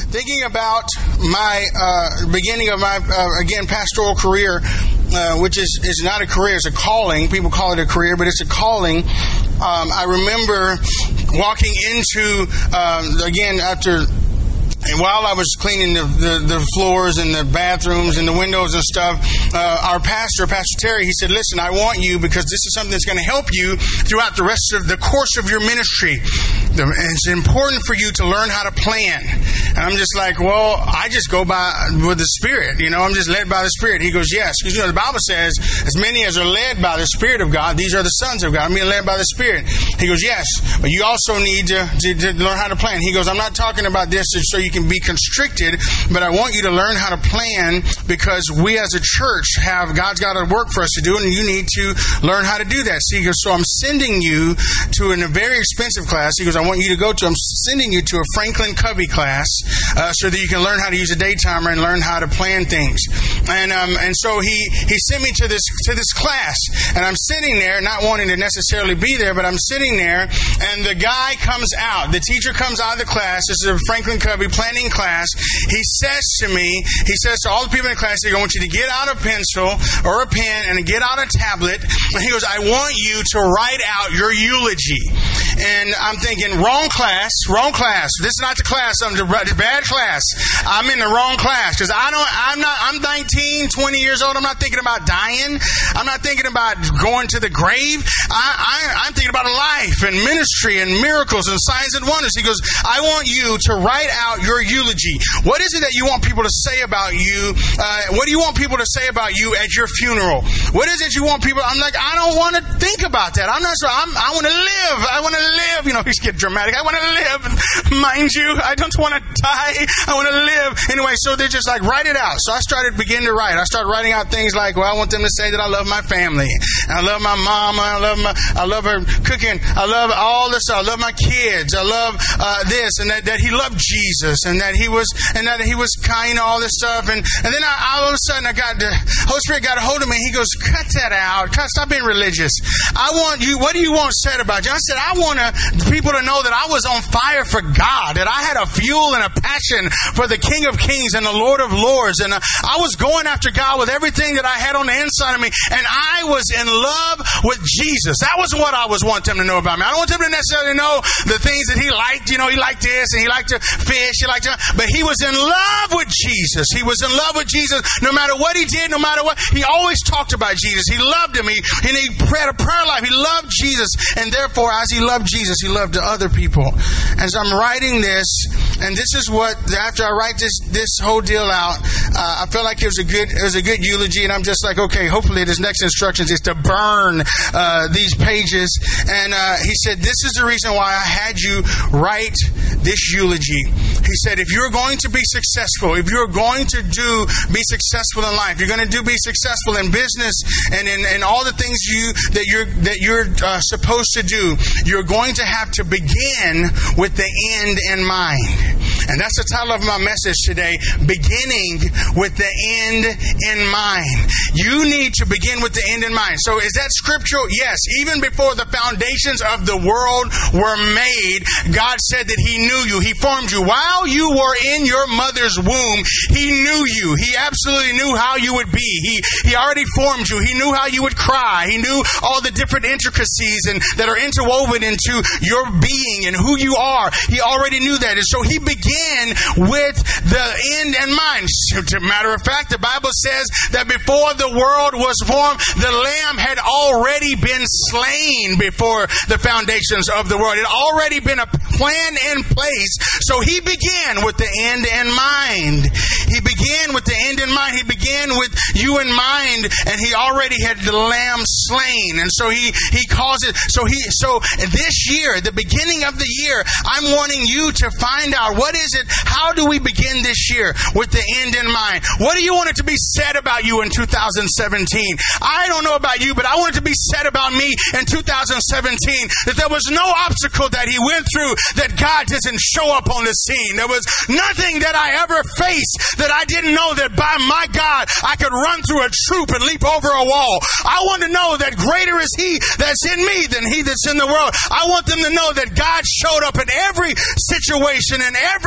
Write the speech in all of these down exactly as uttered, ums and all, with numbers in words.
thinking about my uh, beginning of my, uh, again, pastoral career, uh, which is, is not a career, it's a calling. People call it a career, but it's a calling. Um, I remember walking into, um, again, after... And while I was cleaning the, the, the floors and the bathrooms and the windows and stuff, uh, our pastor, Pastor Terry, he said, listen, I want you, because this is something that's going to help you throughout the rest of the course of your ministry. The, it's important for you to learn how to plan. And I'm just like, well, I just go by with the Spirit. You know, I'm just led by the Spirit. He goes, yes. Because, you know, the Bible says, as many as are led by the Spirit of God, these are the sons of God. I'm being led by the Spirit. He goes, yes. But you also need to, to, to learn how to plan. He goes, I'm not talking about this so you can be constricted, but I want you to learn how to plan, because we as a church have, God's got a work for us to do, and you need to learn how to do that. So he goes, so I'm sending you to an, a very expensive class. He goes, I want you to go to, I'm sending you to a Franklin Covey class, uh, so that you can learn how to use a day timer and learn how to plan things. And um, and so he he sent me to this to this class, and I'm sitting there, not wanting to necessarily be there, but I'm sitting there, and the guy comes out, the teacher comes out of the class. This is a Franklin Covey planning class. Class, he says to me, he says to all the people in the class, I want you to get out a pencil or a pen and get out a tablet. And he goes, I want you to write out your eulogy. And I'm thinking, wrong class, wrong class. This is not the class. I'm the bad class. I'm in the wrong class, because I don't. I'm not. I'm nineteen, twenty years old. I'm not thinking about dying. I'm not thinking about going to the grave. I, I, I'm thinking about life and ministry and miracles and signs and wonders. He goes, I want you to write out your eulogy. What is it that you want people to say about you? Uh, what do you want people to say about you at your funeral? What is it you want people? I'm like, I don't want to think about that. I'm not. So I'm, I want to live. I want to live. You know, he's getting dramatic. I want to live. Mind you, I don't want to die. I want to live. Anyway, so they're just like, write it out. So I started beginning to write. I started writing out things like, well, I want them to say that I love my family. And I love my mama. I love my, I love her cooking. I love all this. I love my kids. I love uh, this, and that, that he loved Jesus, and that he was, and that he was kind, all this stuff. And, and then I, all of a sudden I got the Holy Spirit got a hold of me. He goes, cut that out. Cut, stop being religious. I want you, what do you want said about you? I said, I want to, people to know that I was on fire for God, that I had a fuel and a passion for the King of Kings and the Lord of Lords. And uh, I was going after God with everything that I had on the inside of me. And I was in love with Jesus. That was what I was wanting them to know about me. I don't want them to necessarily know the things that he liked. You know, he liked this and he liked to fish. He liked to, but he was in love with Jesus. He was in love with Jesus. No matter what he did, no matter what, he always talked about Jesus. He loved him. He, and he had a prayer life. He loved Jesus. And therefore, as he loved Jesus, he loved the other people. As I'm writing this, and this is what, after I write this this whole deal out, uh, I felt like it was a good it was a good eulogy, and I'm just like, okay, hopefully this next instructions is to burn uh, these pages. And uh, he said, this is the reason why I had you write this eulogy. He said, if you're going to be successful, if you're going to do be successful in life, you're going to do be successful in business and in, in all the things you that you're that you're uh, supposed to do, you're going to have to begin with the end in mind. And that's the title of my message today, beginning with the end in mind. You need to begin with the end in mind. So is that scriptural? Yes. Even before the foundations of the world were made, God said that he knew you. He formed you. While you were in your mother's womb, he knew you. He absolutely knew how you would be. He, he already formed you. He knew how you would cry. He knew all the different intricacies and that are interwoven into your being and who you are. He already knew that. And so he began with the end in mind. As a matter of fact, the Bible says that before the world was formed, the Lamb had already been slain before the foundations of the world. It had already been a plan in place. So he began with the end in mind. He began with the end in mind. He began with you in mind, and he already had the Lamb slain. And so he, he calls it, so he, so this year, the beginning of the year, I'm wanting you to find out, what is it, how do we begin this year with the end in mind? What do you want it to be said about you in two thousand seventeen? I don't know about you, but I want it to be said about me in two thousand seventeen that there was no obstacle that he went through that God doesn't show up on the scene. There was nothing that I ever faced that I didn't know that by my God I could run through a troop and leap over a wall. I want to know that greater is he that's in me than he that's in the world. I want them to know that God showed up in every situation, in every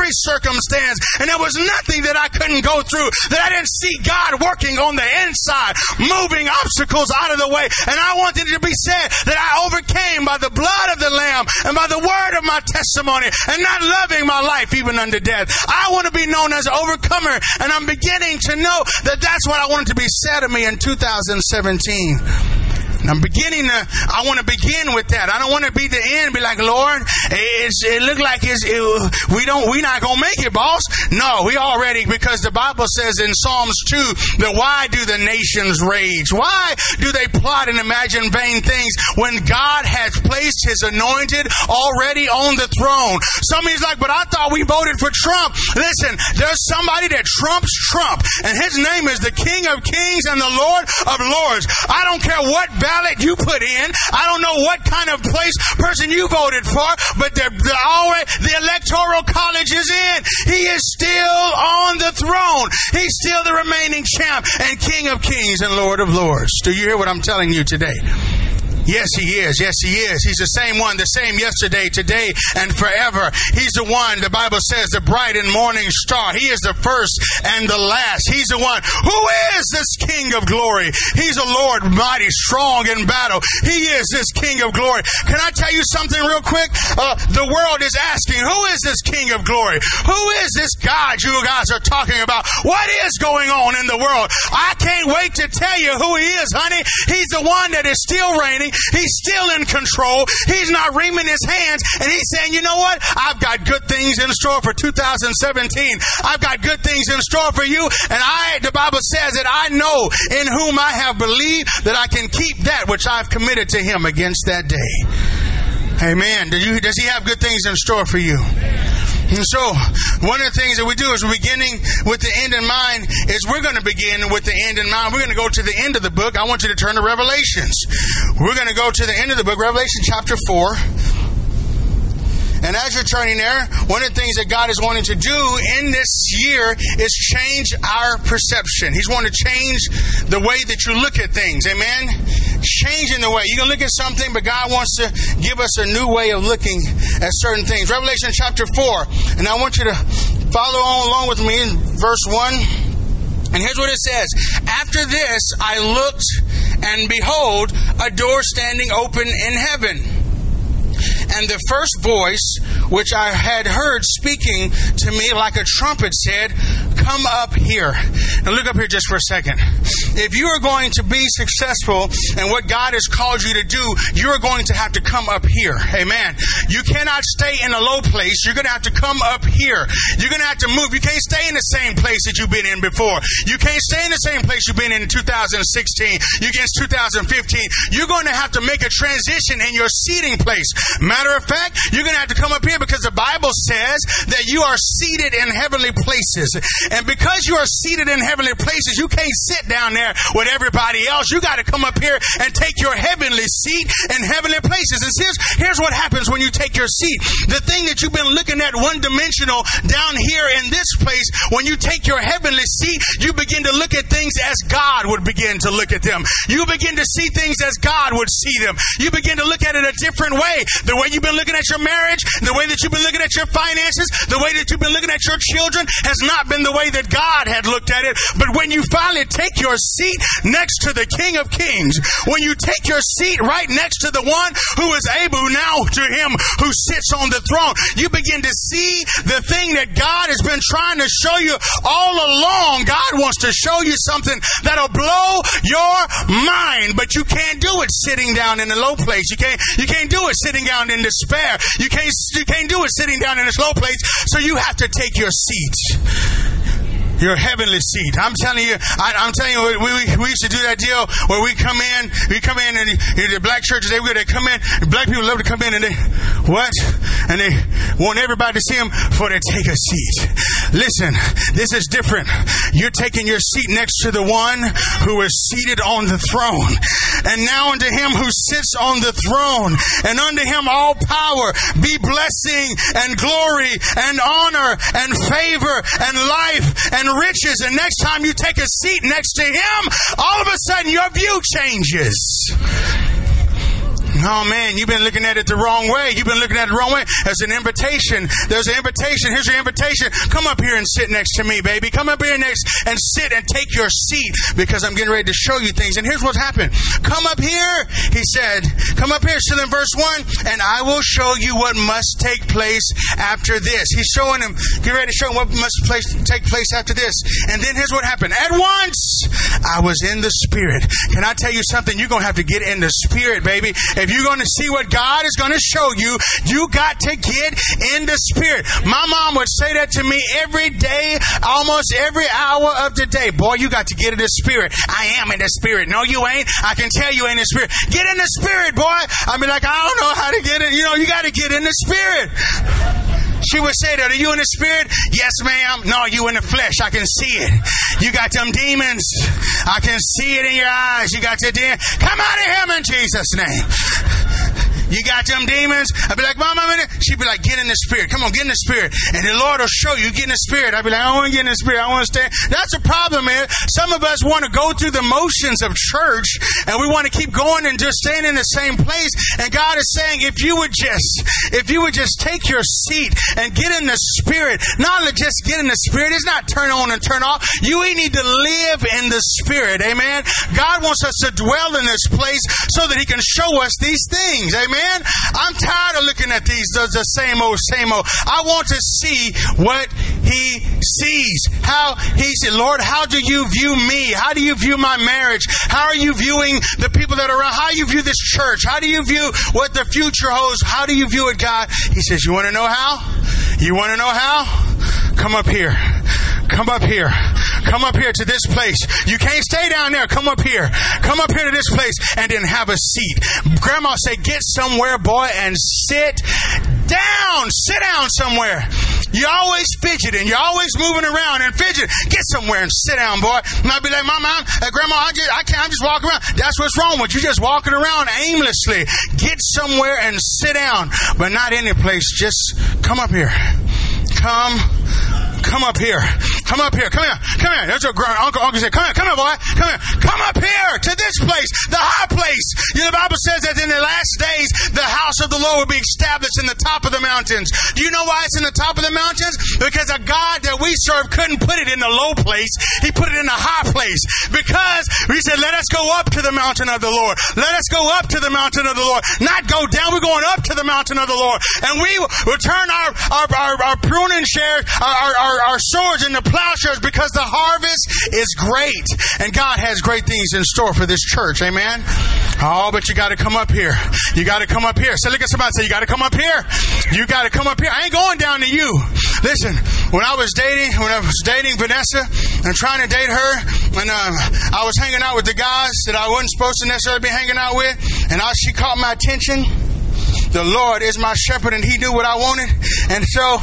every circumstance. And there was nothing that I couldn't go through that I didn't see God working on the inside, moving obstacles out of the way. And I wanted it to be said that I overcame by the blood of the Lamb and by the word of my testimony and not loving my life even unto death. I want to be known as an overcomer, and I'm beginning to know that that's what I wanted to be said of me in two thousand seventeen. And I'm beginning to, I want to begin with that. I don't want to be the end, be like, Lord, it's, it looked like it's, it, we don't, we not going to make it, boss. No, we already, because the Bible says in Psalms two that why do the nations rage? Why do they plot and imagine vain things when God has placed his anointed already on the throne? Somebody's like, but I thought we voted for Trump. Listen, there's somebody that trumps Trump, and his name is the King of Kings and the Lord of Lords. I don't care what ballot you put in. I don't know what kind of place person you voted for, but the, the, already, the electoral college is in. He is still on the throne. He's still the remaining champ and King of Kings and Lord of Lords. Do you hear what I'm telling you today? Yes, he is. Yes, he is. He's the same one, the same yesterday, today, and forever. He's the one, the Bible says, the bright and morning star. He is the first and the last. He's the one. Who is this King of glory? He's a Lord mighty, strong in battle. He is this King of glory. Can I tell you something real quick? Uh, the world is asking, who is this King of glory? Who is this God you guys are talking about? What is going on in the world? I can't wait to tell you who he is, honey. He's the one that is still reigning. He's still in control. He's not wringing his hands, and he's saying, you know what? I've got good things in store for two thousand seventeen. I've got good things in store for you, and I, the Bible says that I know in whom I have believed that I can keep that which I've committed to him against that day. Amen. Do you, does he have good things in store for you? And so, one of the things that we do is we're beginning with the end in mind is we're going to begin with the end in mind. We're going to go to the end of the book. I want you to turn to Revelations. We're going to go to the end of the book, Revelation chapter four. And as you're turning there, one of the things that God is wanting to do in this year is change our perception. He's wanting to change the way that you look at things. Amen? Changing the way. You can look at something, but God wants to give us a new way of looking at certain things. Revelation chapter four. And I want you to follow on along with me in verse one. And here's what it says. After this, I looked, and behold, a door standing open in heaven. And the first voice which I had heard speaking to me like a trumpet said, come up here. Now look up here just for a second. If you are going to be successful in what God has called you to do, you're going to have to come up here. Amen. You cannot stay in a low place. You're going to have to come up here. You're going to have to move. You can't stay in the same place that you've been in before. You can't stay in the same place you've been in in two thousand sixteen. You get two thousand fifteen. You're going to have to make a transition in your seating place. Matter of fact, you're going to have to come up here because the Bible says that you are seated in heavenly places. And because you are seated in heavenly places, you can't sit down there with everybody else. You got to come up here and take your heavenly seat in heavenly places. And here's, here's what happens when you take your seat. The thing that you've been looking at one-dimensional down here in this place, when you take your heavenly seat, you begin to look at things as God would begin to look at them. You begin to see things as God would see them. You begin to look at it a different way. The way you've been looking at your marriage, the way that you've been looking at your finances, the way that you've been looking at your children has not been the way that God had looked at it. But when you finally take your seat next to the King of Kings, when you take your seat right next to the one who is able now to him who sits on the throne, you begin to see the thing that God has been trying to show you all along. God wants to show you something that'll blow your mind, but you can't do it sitting down in a low place. You can't, you can't do it sitting down in despair. You can't, you can't do it sitting down in a slow place. So you have to take your seat. Your heavenly seat. I'm telling you, I, I'm telling you, we, we we used to do that deal where we come in, we come in, and the, the black churches, they they come in, black people love to come in, and they, what? And they want everybody to see them before they take a seat. Listen, this is different. You're taking your seat next to the one who is seated on the throne. And now unto him who sits on the throne, and unto him all power, be blessing and glory and honor and favor and life and riches. And next time you take a seat next to him, all of a sudden your view changes. Oh man, you've been looking at it the wrong way. You've been looking at it the wrong way. There's an invitation. There's an invitation. Here's your invitation. Come up here and sit next to me, baby. Come up here next and sit and take your seat because I'm getting ready to show you things. And here's what's happened. Come up here, he said. Come up here. Still in verse one. And I will show you what must take place after this. He's showing him, get ready to show him what must place, take place after this. And then here's what happened. At once, I was in the Spirit. Can I tell you something? You're going to have to get in the Spirit, baby. If you're going to see what God is going to show you, you got to get in the Spirit. My mom would say that to me every day, almost every hour of the day. Boy, you got to get in the Spirit. I am in the Spirit. No, you ain't. I can tell you ain't in the Spirit. Get in the Spirit, boy. I mean, like, I don't know how to get in. You know, you got to get in the Spirit. She would say that, are you in the Spirit? Yes, ma'am. No, you in the flesh. I can see it. You got them demons. I can see it in your eyes. You got your demons. Come out of him in Jesus' name. You got them demons. I'd be like, Mom, I'm in it. She'd be like, get in the Spirit. Come on, get in the Spirit. And the Lord will show you, get in the Spirit. I'd be like, I don't want to get in the Spirit. I want to stay. That's a problem, man. Some of us want to go through the motions of church and we want to keep going and just staying in the same place. And God is saying, if you would just, if you would just take your seat and get in the Spirit, not just get in the Spirit. It's not turn on and turn off. You need to live in the Spirit. Amen. God wants us to dwell in this place so that he can show us these things. Amen. I'm tired of looking at these, the, the same old, same old. I want to see what he sees. How he said, Lord, how do you view me? How do you view my marriage? How are you viewing the people that are around? How do you view this church? How do you view what the future holds? How do you view it, God? He says, you want to know how? You want to know how? Come up here. Come up here. Come up here to this place. You can't stay down there. Come up here. Come up here to this place and then have a seat. Grandma said, get somewhere, boy, and sit down. Sit down somewhere. You're always fidgeting. You're always moving around and fidgeting. Get somewhere and sit down, boy. And I'll be like, Mama, I'm, uh, Grandma, I, just, I can't. I'm just walking around. That's what's wrong with you. Just walking around aimlessly. Get somewhere and sit down. But not any place. Just come up here. Come Come up here. Come up here. Come here. Come here. That's what Uncle Uncle said. Come here. Come here, boy. Come here. Come up here to this place, the high place. You know, the Bible says that in the last days, the house of the Lord will be established in the top of the mountains. Do you know why it's in the top of the mountains? Because a God that we serve couldn't put it in the low place. He put it in the high place. Because he said, let us go up to the mountain of the Lord. Let us go up to the mountain of the Lord. Not go down. We're going up to the mountain of the Lord. And we will turn our, our, our, our pruning shares, our, our, our swords into plowshares, because the harvest is great and God has great things in store for this church. Amen. Oh, but you got to come up here. You got to come up here. So look at somebody and say, you got to come up here. You got to come up here. I ain't going down to you. Listen, when I was dating, when I was dating Vanessa and trying to date her, and um, I was hanging out with the guys that I wasn't supposed to necessarily be hanging out with, and I, she caught my attention. The Lord is my shepherd, and he knew what I wanted. And so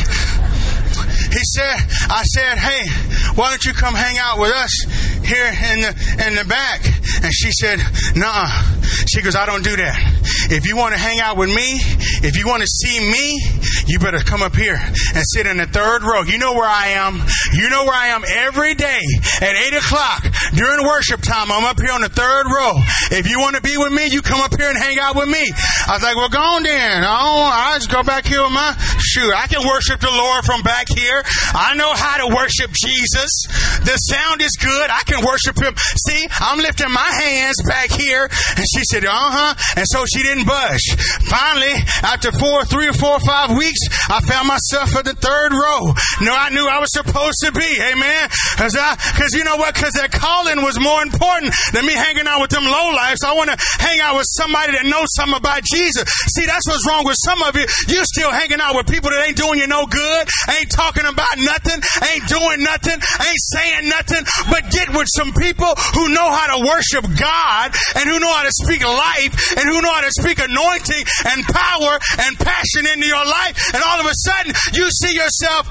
he said, I said, hey, why don't you come hang out with us here in the in the back? And she said, nah. She goes, I don't do that. If you want to hang out with me, if you want to see me, you better come up here and sit in the third row. You know where I am. You know where I am every day at eight o'clock during worship time. I'm up here on the third row. If you want to be with me, you come up here and hang out with me. I was like, well, go on then. Oh, I'll just go back here with my shoe. I can worship the Lord from back here. I know how to worship Jesus. The sound is good. I can worship him. See, I'm lifting my hands back here. And she said, uh-huh. And so she didn't budge. Finally, after four, three or four or five weeks, I found myself at the third row. No, I knew I was supposed to be. Amen. Cause I, cause you know what? Cause that calling was more important than me hanging out with them lowlifes. I want to hang out with somebody that knows something about Jesus. See, that's what's wrong with some of you. You still hanging out with people that ain't doing you no good, ain't talking about nothing, ain't doing nothing, ain't saying nothing, but get with some people who know how to worship God and who know how to speak life and who know how to speak anointing and power and passion into your life. And all of a sudden, you see yourself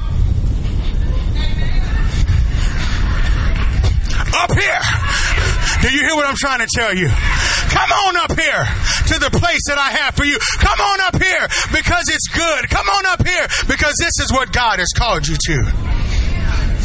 up here. Do you hear what I'm trying to tell you? Come on up here to the place that I have for you. Come on up here because it's good. Come on up here because this is what God has called you to.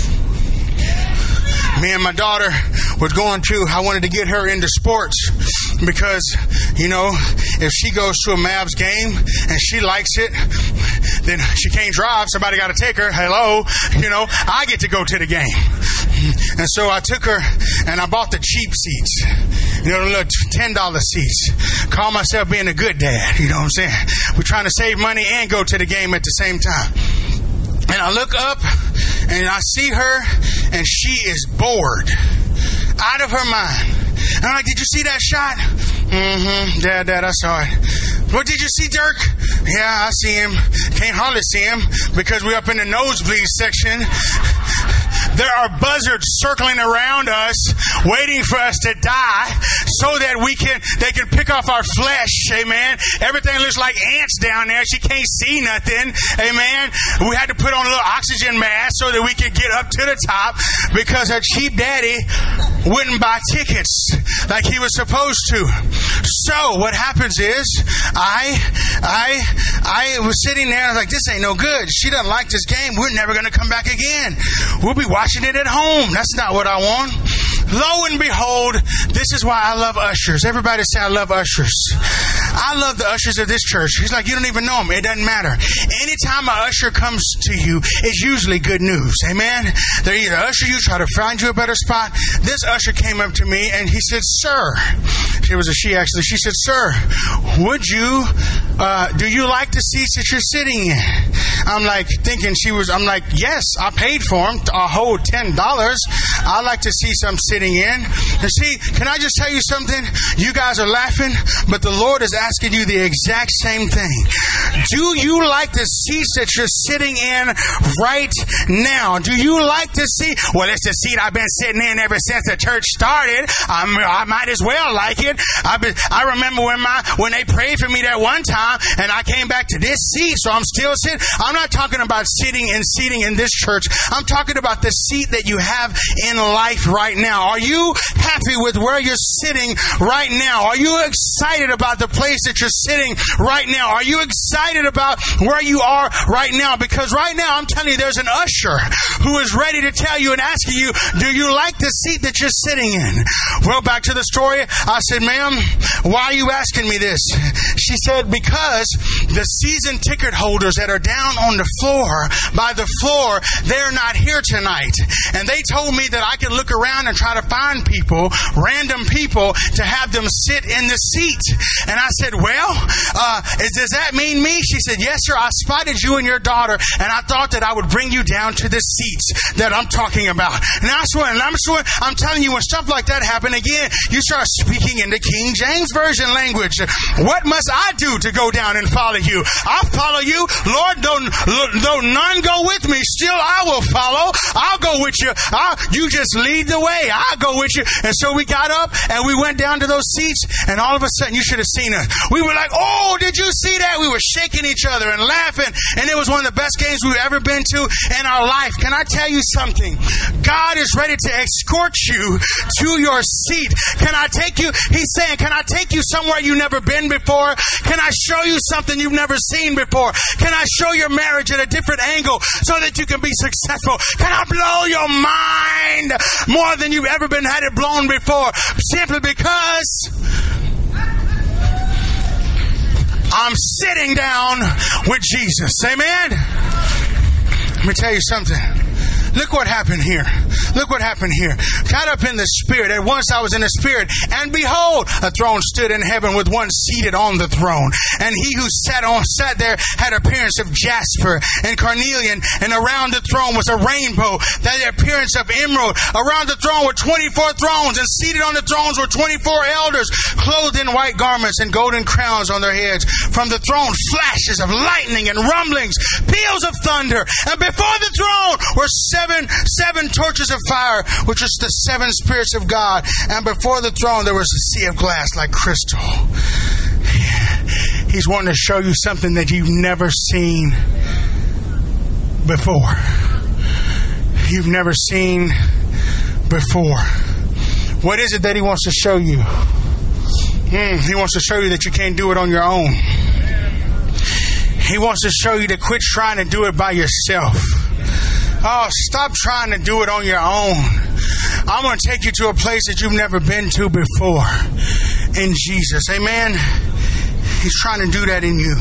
Me and my daughter was going to, I wanted to get her into sports. because, you know, if she goes to a Mavs game and she likes it, then she can't drive. Somebody got to take her. Hello. You know, I get to go to the game. And so I took her and I bought the cheap seats. You know, the little ten dollar seats. Call myself being a good dad. You know what I'm saying? We're trying to save money and go to the game at the same time. And I look up and I see her and she is bored. Out of her mind. And I'm like, did you see that shot? Mm-hmm. Dad, Dad, I saw it. What did you see, Dirk? Yeah, I see him. Can't hardly see him because we're up in the nosebleed section. There are buzzards circling around us, waiting for us to die so that we can, they can pick off our flesh. Amen. Everything looks like ants down there. She can't see nothing. Amen. We had to put on a little oxygen mask so that we could get up to the top because her cheap daddy wouldn't buy tickets like he was supposed to. So what happens is I, I, I was sitting there. I was like, this ain't no good. She doesn't like this game. We're never going to come back again. We'll be watching it at home. That's not what I want. Lo and behold, this is why I love ushers. Everybody say I love ushers. I love the ushers of this church. He's like, you don't even know them. It doesn't matter. Anytime an usher comes to you, it's usually good news. Amen. They either usher you, try to find you a better spot. This usher came up to me and he said, sir, it was a she actually. She said, sir, would you, uh, do you like the seats that you're sitting in? I'm like thinking she was, I'm like, yes, I paid for them, a whole ten dollars. I like to see some sitting in. And see, can I just tell you something? You guys are laughing, but the Lord is asking you the exact same thing. Do you like the seats that you're sitting in right now? Do you like to see? Well, it's the seat I've been sitting in ever since the church started. I'm, I might as well like it. I've been, I remember when my when they prayed for me that one time, and I came back to this seat, so I'm still sitting. I'm not talking about sitting and seating in this church. I'm talking about the seat that you have in life right now. Are you happy with where you're sitting right now? Are you excited about the place that you're sitting right now? Are you excited about where you are right now? Because right now, I'm telling you, there's an usher who is ready to tell you and asking you, do you like the seat that you're sitting in? Well, back to the story. I said, ma'am, why are you asking me this? She said, because the season ticket holders that are down on the floor, by the floor, they're not here tonight. And they told me that I could look around and try to find people, random people, to have them sit in the seat. And I said, well, uh, is, does that mean me? She said, yes, sir. I spotted you and your daughter, and I thought that I would bring you down to the seats that I'm talking about. And I swear, and I'm sure, I'm telling you, when stuff like that happen again, you start speaking in the King James Version language. What must I do to go down and follow you? I'll follow you. Lord, though, though none go with me, still I will follow. I'll go with you. I'll, you just lead the way. I'll go with you. And so we got up and we went down to those seats, and all of a sudden, you should have seen us. We were like, oh, did you see that? We were shaking each other and laughing, and it was one of the best games we've ever been to in our life. Can I tell you something? God is ready to escort you to your seat. Can I take you? He's saying, can I take you somewhere you've never been before? Can I show you something you've never seen before? Can I show your marriage at a different angle so that you can be successful? Can I blow your mind more than you've ever been had it blown before? Simply because I'm sitting down with Jesus. Amen? Let me tell you something. Look what happened here. Look what happened here. Got up in the Spirit. At once I was in the Spirit. And behold, a throne stood in heaven with one seated on the throne. And he who sat on sat there had appearance of jasper and carnelian. And around the throne was a rainbow, that the appearance of emerald. Around the throne were twenty-four thrones. And seated on the thrones were twenty-four elders, clothed in white garments and golden crowns on their heads. From the throne, flashes of lightning and rumblings, peals of thunder. And before the throne were seven Seven, seven torches of fire, which is the seven spirits of God. And before the throne, there was a sea of glass like crystal. He's wanting to show you something that you've never seen before. You've never seen before. What is it that he wants to show you? Mm, he wants to show you that you can't do it on your own. He wants to show you to quit trying to do it by yourself. Oh, stop trying to do it on your own. I'm going to take you to a place that you've never been to before. in Jesus. Amen. He's trying to do that in you.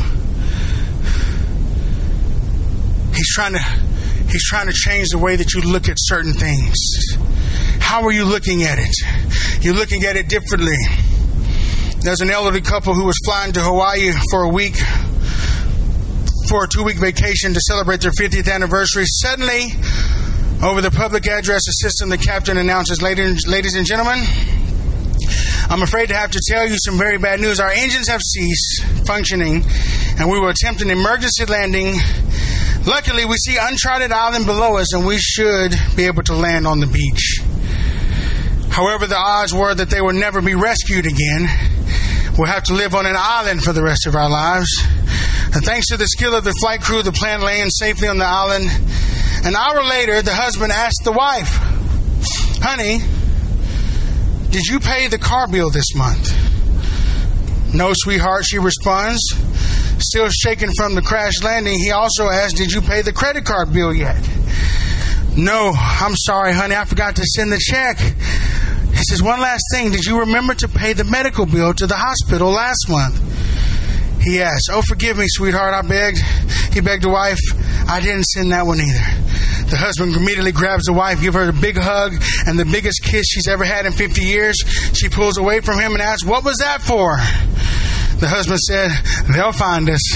He's trying to He's trying to change the way that you look at certain things. How are you looking at it? You're looking at it differently. There's an elderly couple who was flying to Hawaii for a week, for a two-week vacation to celebrate their fiftieth anniversary. Suddenly, over the public address system, the captain announces, ladies, ladies and gentlemen, I'm afraid to have to tell you some very bad news. Our engines have ceased functioning, and we will attempt an emergency landing. Luckily, we see uncharted island below us, and we should be able to land on the beach. However, the odds were that they would never be rescued again. We'll have to live on an island for the rest of our lives. And thanks to the skill of the flight crew, the plane landed safely on the island. An hour later, the husband asked the wife, honey, did you pay the car bill this month? No, sweetheart, she responds. Still shaken from the crash landing, he also asked, did you pay the credit card bill yet? No, I'm sorry, honey, I forgot to send the check. He says, one last thing, did you remember to pay the medical bill to the hospital last month? He asked, oh, forgive me, sweetheart, I begged. He begged the wife, I didn't send that one either. The husband immediately grabs the wife, gives her a big hug and the biggest kiss she's ever had in fifty years. She pulls away from him and asks, what was that for? The husband said, they'll find us.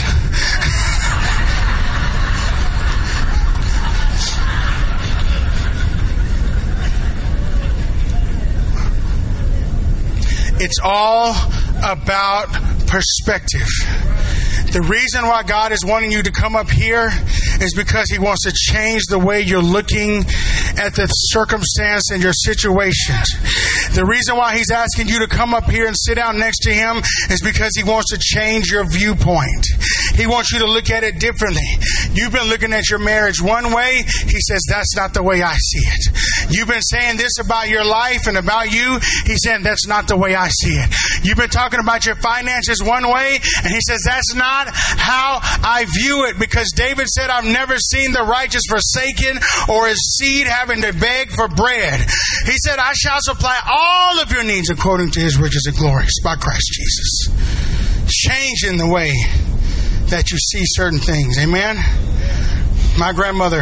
It's all about perspective. The reason why God is wanting you to come up here is because He wants to change the way you're looking at the circumstance and your situations. The reason why He's asking you to come up here and sit down next to Him is because He wants to change your viewpoint. He wants you to look at it differently. You've been looking at your marriage one way. He says, that's not the way I see it. You've been saying this about your life and about you. He's saying, that's not the way I see it. You've been talking about your finances one way, and He says, that's not how I view it. Because David said, I've never seen the righteous forsaken or his seed having to beg for bread. He said, I shall supply all of your needs according to His riches and glories by Christ Jesus. Changing the way that you see certain things. Amen. My grandmother,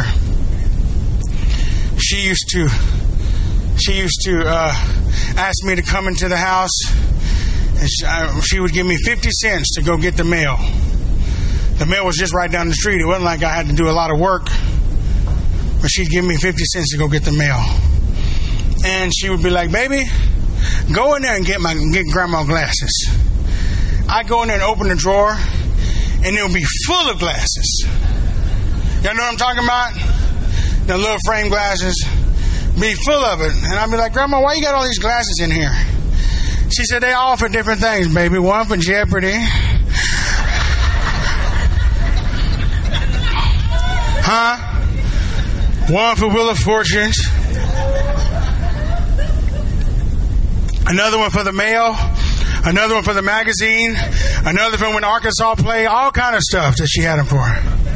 she used to she used to uh, ask me to come into the house, and she, I, she would give me fifty cents to go get the mail. The mail was just right down the street. It wasn't like I had to do a lot of work, but she'd give me fifty cents to go get the mail. And she would be like, baby, go in there and get my get grandma glasses. I go in there and open the drawer, and it'll be full of glasses. Y'all know what I'm talking about? The little frame glasses. Be full of it. And I'd be like, Grandma, why you got all these glasses in here? She said, they all for different things, baby. One for Jeopardy. Huh? One for Wheel of Fortune. Another one for the mail. Another one for the magazine. Another one when Arkansas play. All kind of stuff that she had them for.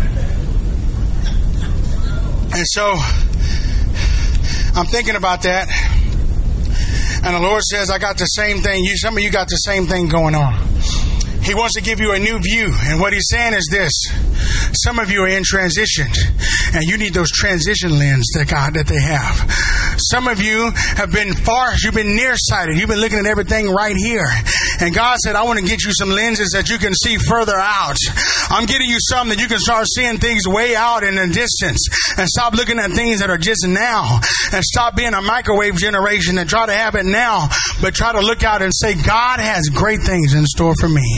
And so I'm thinking about that. And the Lord says, I got the same thing. You, some of you got the same thing going on. He wants to give you a new view. And what He's saying is this. Some of you are in transition, and you need those transition lenses that God, that they have. Some of you have been far, you've been nearsighted. You've been looking at everything right here. And God said, I want to get you some lenses that you can see further out. I'm getting you some that you can start seeing things way out in the distance, and stop looking at things that are just now, and stop being a microwave generation and try to have it now, but try to look out and say, God has great things in store for me.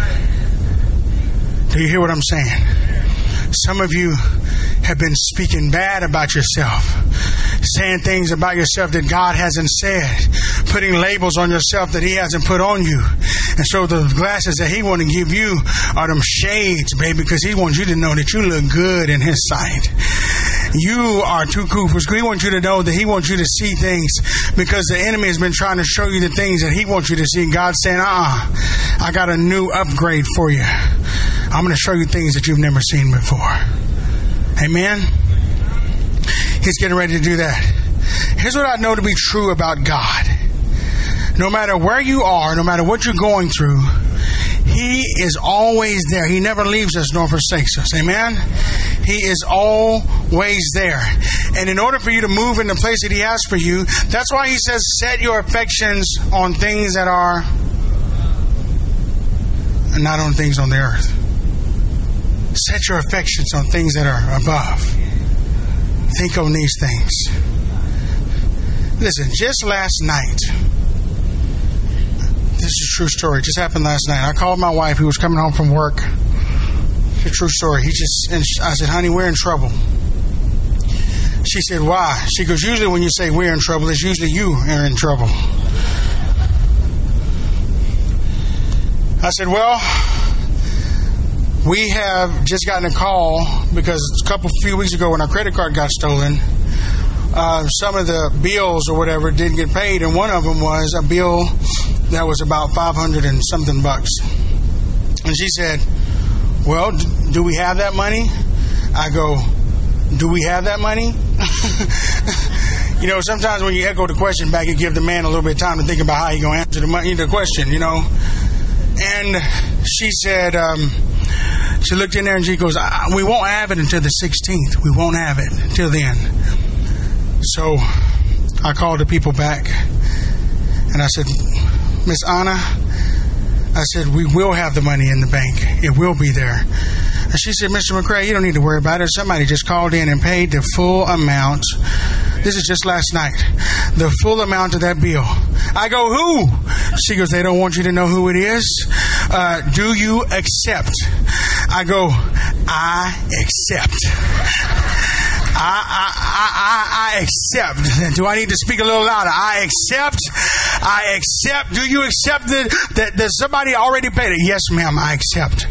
Do you hear what I'm saying? Some of you have been speaking bad about yourself, saying things about yourself that God hasn't said, putting labels on yourself that He hasn't put on you. And so the glasses that He wants to give you are them shades, baby, because He wants you to know that you look good in His sight. You are too cool for school. He wants you to know that He wants you to see things, because the enemy has been trying to show you the things that he wants you to see. And God's saying, uh-uh, I got a new upgrade for you. I'm going to show you things that you've never seen before. Amen? He's getting ready to do that. Here's what I know to be true about God. no matter where you are, no matter what you're going through, He is always there. He never leaves us nor forsakes us. Amen? He is always there. And in order for you to move in the place that He has for you, that's why He says, set your affections on things that are, and not on things on the earth. Set your affections on things that are above. Think on these things. Listen, just last night, this is a true story. It just happened last night. I called my wife who was coming home from work. It's a true story. He just, and I said, honey, we're in trouble. She said, why? She goes, usually when you say we're in trouble, it's usually you are in trouble. I said, well, we have just gotten a call because a couple few weeks ago when our credit card got stolen, uh, some of the bills or whatever didn't get paid, and one of them was a bill that was about five hundred and something bucks. And she said, well, do we have that money? I go, do we have that money? You know, sometimes when you echo the question back, you give the man a little bit of time to think about how you're going to answer the, money, the question, you know. And she said, um, she looked in there and she goes, we won't have it until the sixteenth. We won't have it until then. So I called the people back and I said, Miss Anna, I said, we will have the money in the bank. It will be there. And she said, Mister McCray, you don't need to worry about it. Somebody just called in and paid the full amount. This is just last night. The full amount of that bill. I go, who? She goes, they don't want you to know who it is. Uh, do you accept? I go, I accept. I, I, I, I accept. Do I need to speak a little louder? I accept. I accept. Do you accept that, that, that somebody already paid it? Yes, ma'am, I accept.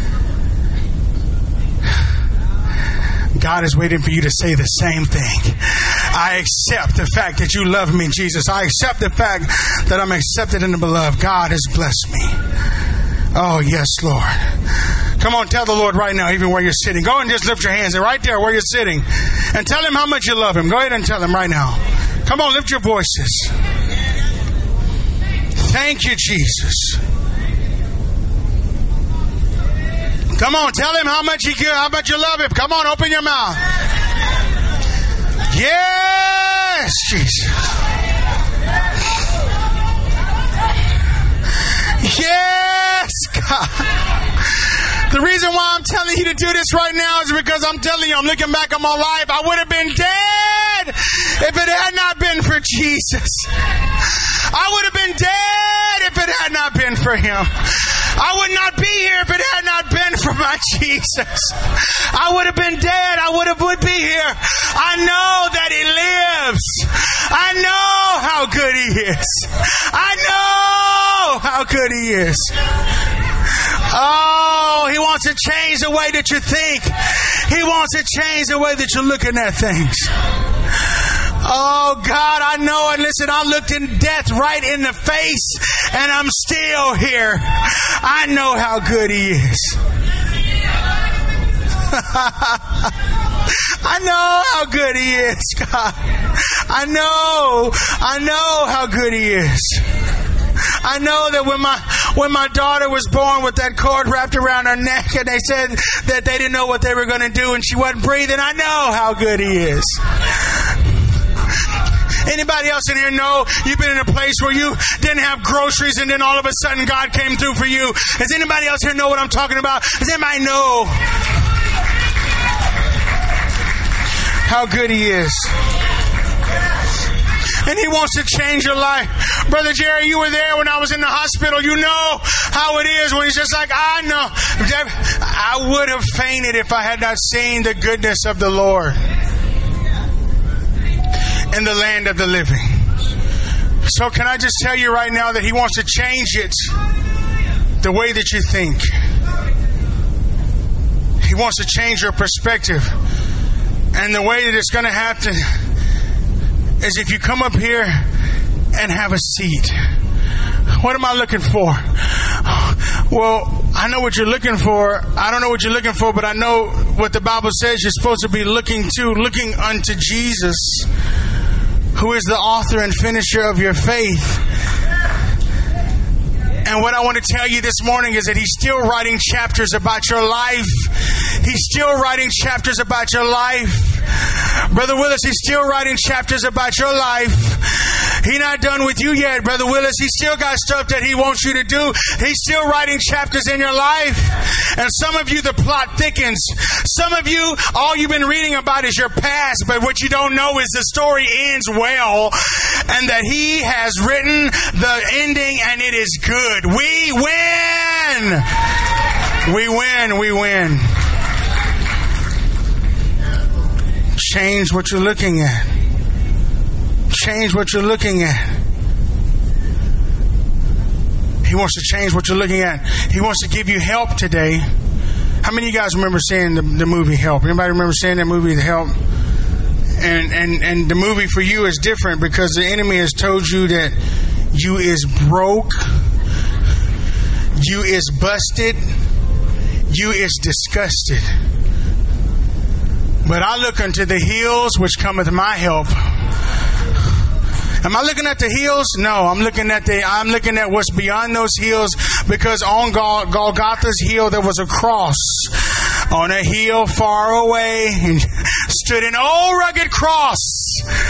God is waiting for you to say the same thing. I accept the fact that you love me, Jesus. I accept the fact that I'm accepted in the beloved. God has blessed me. Oh, yes, Lord. Come on, tell the Lord right now, even where you're sitting. Go and just lift your hands right there where you're sitting and tell Him how much you love Him. Go ahead and tell Him right now. Come on, lift your voices. Thank you, Jesus. Come on, tell Him how much you how much you love Him. Come on, open your mouth. Yes, Jesus. Yes, God. The reason why I'm telling you to do this right now is because I'm telling you, I'm looking back on my life. I would have been dead if it had not been for Jesus. I would have been dead if it had not been for Him. I would not be here if it had not been for my Jesus. I would have been dead. I would have would be here. I know that He lives. I know how good He is. I know how good He is. Oh, He wants to change the way that you think. He wants to change the way that you're looking at things. Oh, God, I know. And listen, I looked in death right in the face, and I'm still here. I know how good He is. I know how good He is, God. I know. I know how good He is. I know that when my when my daughter was born with that cord wrapped around her neck and they said that they didn't know what they were going to do and she wasn't breathing, I know how good He is. Anybody else in here know you've been in a place where you didn't have groceries and then all of a sudden God came through for you? Does anybody else here know what I'm talking about? Does anybody know how good He is? And He wants to change your life. Brother Jerry, you were there when I was in the hospital. You know how it is when He's just like, I know. I would have fainted if I had not seen the goodness of the Lord in the land of the living. So can I just tell you right now that He wants to change it the way that you think. He wants to change your perspective. And the way that it's going to happen is if you come up here and have a seat. What am I looking for? Well, I know what you're looking for. I don't know what you're looking for, but I know what the Bible says you're supposed to be looking to, looking unto Jesus, who is the author and finisher of your faith. And what I want to tell you this morning is that He's still writing chapters about your life. He's still writing chapters about your life. Brother Willis, He's still writing chapters about your life. He's not done with you yet, Brother Willis. He's still got stuff that He wants you to do. He's still writing chapters in your life. And some of you, the plot thickens. Some of you, all you've been reading about is your past, but what you don't know is the story ends well, and that He has written the ending, and it is good. We win! We win, we win. Change what you're looking at. Change what you're looking at. He wants to change what you're looking at. He wants to give you help today. How many of you guys remember seeing the, the movie Help? Anybody remember seeing that movie, The Help? And, and, and the movie for you is different because the enemy has told you that you is broke, you is busted, you is disgusted. But I look unto the hills which cometh my help. Am I looking at the hills? No, I'm looking at the. I'm looking at what's beyond those hills, because on Gol- Golgotha's hill there was a cross. On a hill far away stood an old rugged cross,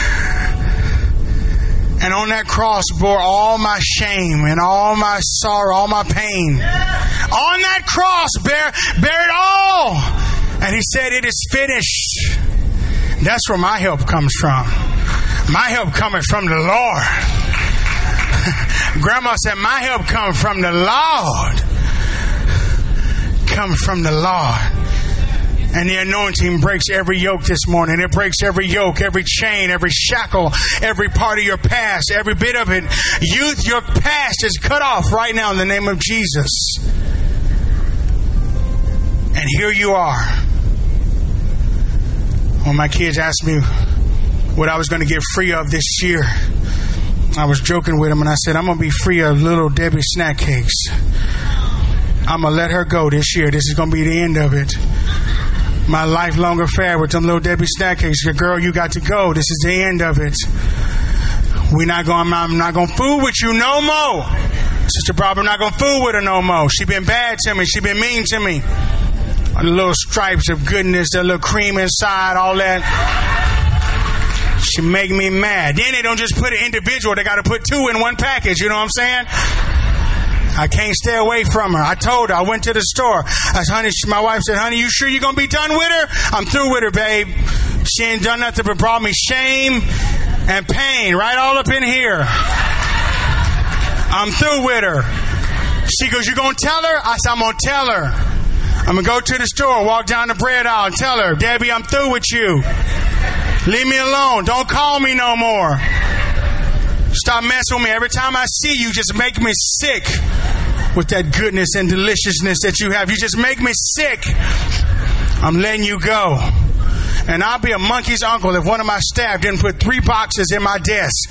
and on that cross bore all my shame and all my sorrow, all my pain. On that cross, bear bear it all, and He said, "It is finished." That's where my help comes from. My help coming from the Lord. Grandma said, my help comes from the Lord. Come from the Lord. And the anointing breaks every yoke this morning. It breaks every yoke, every chain, every shackle, every part of your past, every bit of it. Youth, your past is cut off right now in the name of Jesus. And here you are. When my kids asked me what I was going to get free of this year, I was joking with them and I said, I'm going to be free of Little Debbie snack cakes. I'm going to let her go this year. This is going to be the end of it. My lifelong affair with them Little Debbie snack cakes. Girl, you got to go. This is the end of it. We're not going, I'm not going to fool with you no more. Sister Barbara, I'm not going to fool with her no more. She been bad to me. She been mean to me. The little stripes of goodness, the little cream inside, all that. She make me mad. Then they don't just put it individual. They got to put two in one package. You know what I'm saying? I can't stay away from her. I told her. I went to the store. I said, honey, my wife said, honey, you sure you're going to be done with her? I'm through with her, babe. She ain't done nothing but brought me shame and pain right all up in here. I'm through with her. She goes, you going to tell her? I said, I'm going to tell her. I'm going to go to the store, walk down the bread aisle and tell her, Debbie, I'm through with you. Leave me alone. Don't call me no more. Stop messing with me. Every time I see you, just make me sick with that goodness and deliciousness that you have. You just make me sick. I'm letting you go. And I'll be a monkey's uncle if one of my staff didn't put three boxes in my desk.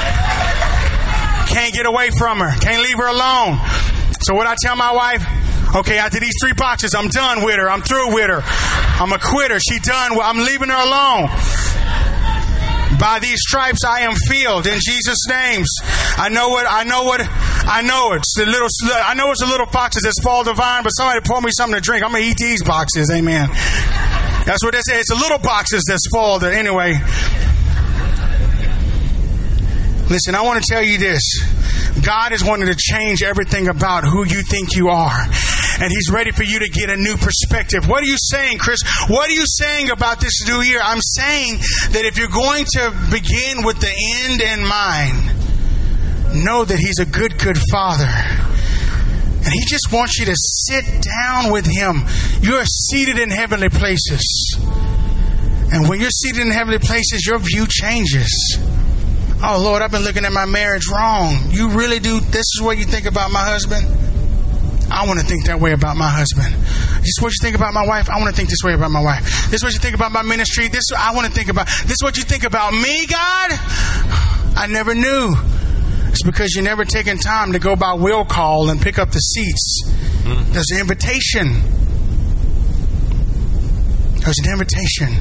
Can't get away from her. Can't leave her alone. So what I tell my wife, okay, after these three boxes, I'm done with her. I'm through with her. I'm a quitter. She done. I'm leaving her alone. By these stripes I am filled in Jesus' names. I know what, I know what, I know it's the little, I know it's the little foxes that spoil the vine, but somebody pour me something to drink. I'm going to eat these boxes. Amen. That's what they say. It's the little boxes that spoil the, anyway. Listen, I want to tell you this. God is wanting to change everything about who you think you are. And He's ready for you to get a new perspective. What are you saying, Chris? What are you saying about this new year? I'm saying that if you're going to begin with the end in mind, know that He's a good, good Father. And He just wants you to sit down with Him. You're seated in heavenly places. And when you're seated in heavenly places, your view changes. Oh, Lord, I've been looking at my marriage wrong. You really do? This is what you think about my husband? I want to think that way about my husband. This is what you think about my wife? I want to think this way about my wife. This is what you think about my ministry? This I want to think about. This is what you think about me, God? I never knew. It's because you never taken time to go by will call and pick up the seats. Mm. There's an invitation. There's an invitation.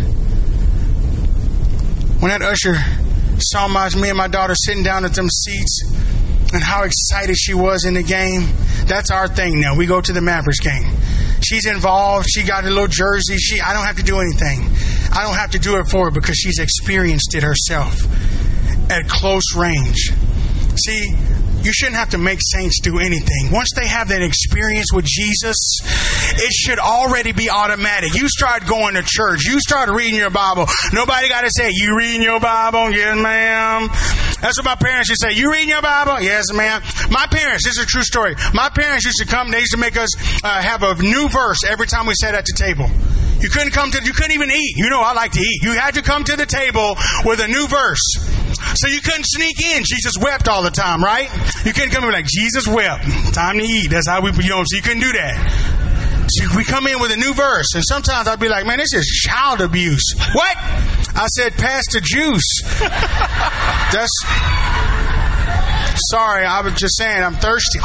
When that usher saw my, me and my daughter sitting down at them seats, and how excited she was in the game. That's our thing now. We go to the Mavericks game. She's involved. She got a little jersey. She, I don't have to do anything. I don't have to do it for her because she's experienced it herself at close range. See, you shouldn't have to make saints do anything. Once they have that experience with Jesus, it should already be automatic. You start going to church. You start reading your Bible. Nobody got to say, you reading your Bible? Yes, ma'am. That's what my parents used to say. You reading your Bible? Yes, ma'am. My parents, this is a true story. My parents used to come, they used to make us uh, have a new verse every time we sat at the table. You couldn't come to, you couldn't even eat. You know I like to eat. You had to come to the table with a new verse. So you couldn't sneak in. Jesus wept all the time, right? You couldn't come in like, Jesus wept. Time to eat. That's how we, you know, so you couldn't do that. So we come in with a new verse. And sometimes I'd be like, man, this is child abuse. What? I said, pass the juice. That's, sorry, I was just saying, I'm thirsty.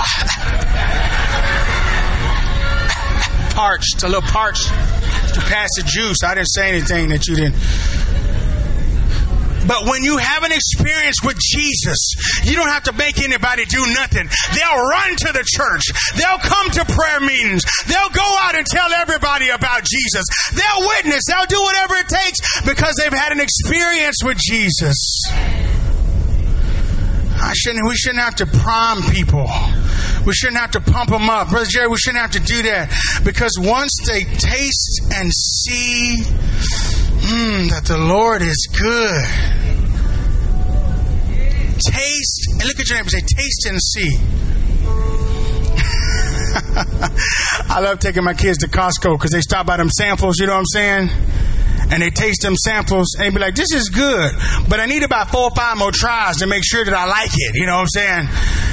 Parched, a little parched to pass the juice. I didn't say anything that you didn't. But when you have an experience with Jesus, you don't have to make anybody do nothing. They'll run to the church. They'll come to prayer meetings. They'll go out and tell everybody about Jesus. They'll witness. They'll do whatever it takes because they've had an experience with Jesus. I shouldn't, we shouldn't have to prime people. We shouldn't have to pump them up. Brother Jerry, we shouldn't have to do that. Because once they taste and see mm, that the Lord is good. Taste, and look at your neighbor and say, taste and see. I love taking my kids to Costco because they stop by them samples, you know what I'm saying? And they taste them samples and be like, this is good, but I need about four or five more tries to make sure that I like it. You know what I'm saying?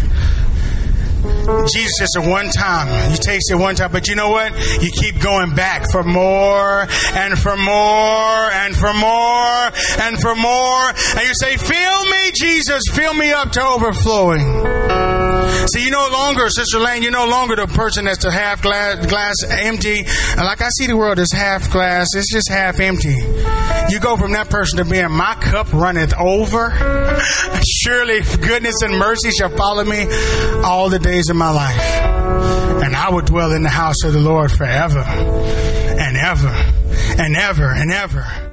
Jesus just a one time. You taste it one time, but you know what? You keep going back for more and for more and for more and for more. And you say, fill me, Jesus, fill me up to overflowing. See, you no longer, Sister Lane, you're no longer the person that's the half glass, glass empty. And like I see the world as half glass, it's just half empty. You go from that person to being, my cup runneth over. Surely goodness and mercy shall follow me all the days of my life. And I will dwell in the house of the Lord forever and ever and ever and ever.